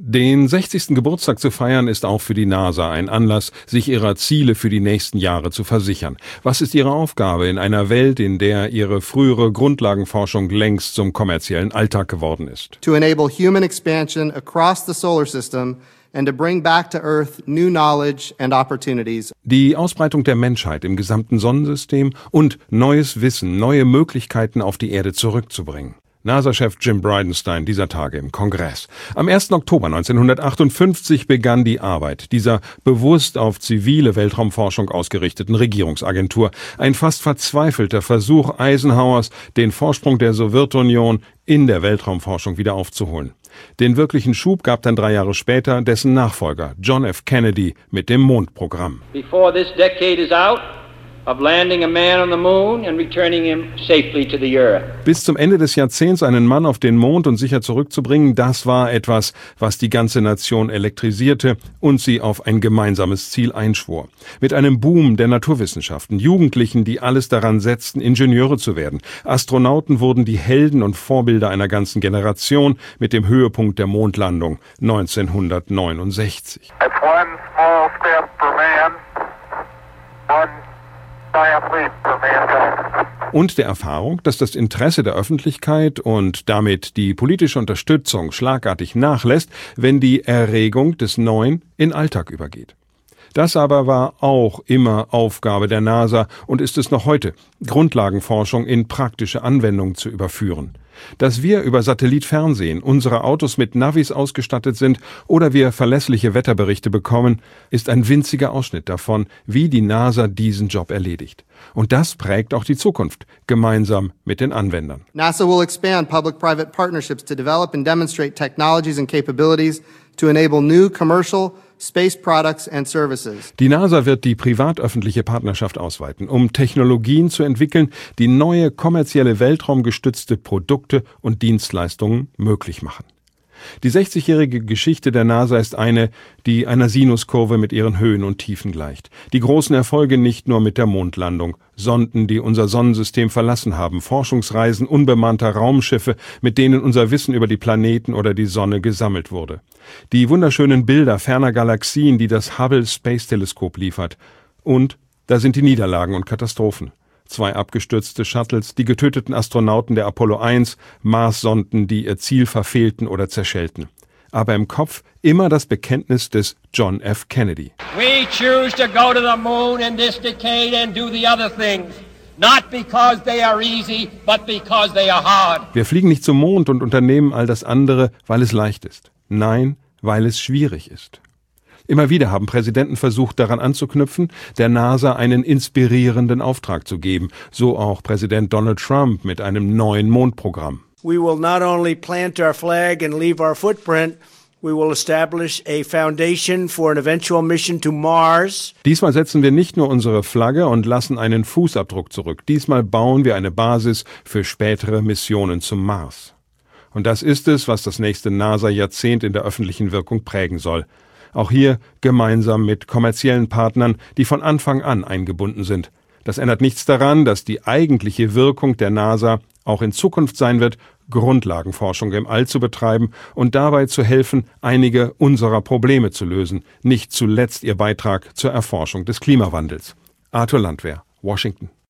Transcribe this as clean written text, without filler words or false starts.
Den 60. Geburtstag zu feiern ist auch für die NASA ein Anlass, sich ihrer Ziele für die nächsten Jahre zu versichern. Was ist ihre Aufgabe in einer Welt, in der ihre frühere Grundlagenforschung längst zum kommerziellen Alltag geworden ist? To enable human expansion across the solar system and to bring back to Earth new knowledge and opportunities. Die Ausbreitung der Menschheit im gesamten Sonnensystem und neues Wissen, neue Möglichkeiten auf die Erde zurückzubringen. NASA-Chef Jim Bridenstine dieser Tage im Kongress. Am 1. Oktober 1958 begann die Arbeit dieser bewusst auf zivile Weltraumforschung ausgerichteten Regierungsagentur. Ein fast verzweifelter Versuch Eisenhowers, den Vorsprung der Sowjetunion in der Weltraumforschung wieder aufzuholen. Den wirklichen Schub gab dann 3 Jahre später dessen Nachfolger John F. Kennedy mit dem Mondprogramm. Before this decade is out, of landing a man on the moon and returning him safely to the earth. Bis zum Ende des Jahrzehnts einen Mann auf den Mond und sicher zurückzubringen, das war etwas, was die ganze Nation elektrisierte und sie auf ein gemeinsames Ziel einschwor. Mit einem Boom der Naturwissenschaften, Jugendlichen, die alles daran setzten, Ingenieure zu werden. Astronauten wurden die Helden und Vorbilder einer ganzen Generation mit dem Höhepunkt der Mondlandung 1969. It's one small step for man, one und der Erfahrung, dass das Interesse der Öffentlichkeit und damit die politische Unterstützung schlagartig nachlässt, wenn die Erregung des Neuen in Alltag übergeht. Das aber war auch immer Aufgabe der NASA und ist es noch heute, Grundlagenforschung in praktische Anwendung zu überführen. Dass wir über Satellit fernsehen, unsere Autos mit Navis ausgestattet sind oder wir verlässliche Wetterberichte bekommen, ist ein winziger Ausschnitt davon, wie die NASA diesen Job erledigt. Und das prägt auch die Zukunft, gemeinsam mit den Anwendern. NASA will expand public-private partnerships to develop and demonstrate technologies and capabilities to enable new commercial space products and services. Die NASA wird die privat-öffentliche Partnerschaft ausweiten, um Technologien zu entwickeln, die neue kommerzielle weltraumgestützte Produkte und Dienstleistungen möglich machen. Die 60-jährige Geschichte der NASA ist eine, die einer Sinuskurve mit ihren Höhen und Tiefen gleicht. Die großen Erfolge nicht nur mit der Mondlandung, Sonden, die unser Sonnensystem verlassen haben, Forschungsreisen unbemannter Raumschiffe, mit denen unser Wissen über die Planeten oder die Sonne gesammelt wurde. Die wunderschönen Bilder ferner Galaxien, die das Hubble Space Teleskop liefert. Und da sind die Niederlagen und Katastrophen. 2 abgestürzte Shuttles, die getöteten Astronauten der Apollo 1, Mars-Sonden, die ihr Ziel verfehlten oder zerschellten. Aber im Kopf immer das Bekenntnis des John F. Kennedy. We choose to go to the moon in this decade and do the other things. Not because they are easy, but because they are hard. Wir fliegen nicht zum Mond und unternehmen all das andere, weil es leicht ist. Nein, weil es schwierig ist. Immer wieder haben Präsidenten versucht, daran anzuknüpfen, der NASA einen inspirierenden Auftrag zu geben. So auch Präsident Donald Trump mit einem neuen Mondprogramm. We will not only plant our flag and leave our footprint, we will establish a foundation for an eventual mission to Mars. Diesmal setzen wir nicht nur unsere Flagge und lassen einen Fußabdruck zurück. Diesmal bauen wir eine Basis für spätere Missionen zum Mars. Und das ist es, was das nächste NASA-Jahrzehnt in der öffentlichen Wirkung prägen soll. Auch hier gemeinsam mit kommerziellen Partnern, die von Anfang an eingebunden sind. Das ändert nichts daran, dass die eigentliche Wirkung der NASA auch in Zukunft sein wird, Grundlagenforschung im All zu betreiben und dabei zu helfen, einige unserer Probleme zu lösen, nicht zuletzt ihr Beitrag zur Erforschung des Klimawandels. Arthur Landwehr, Washington.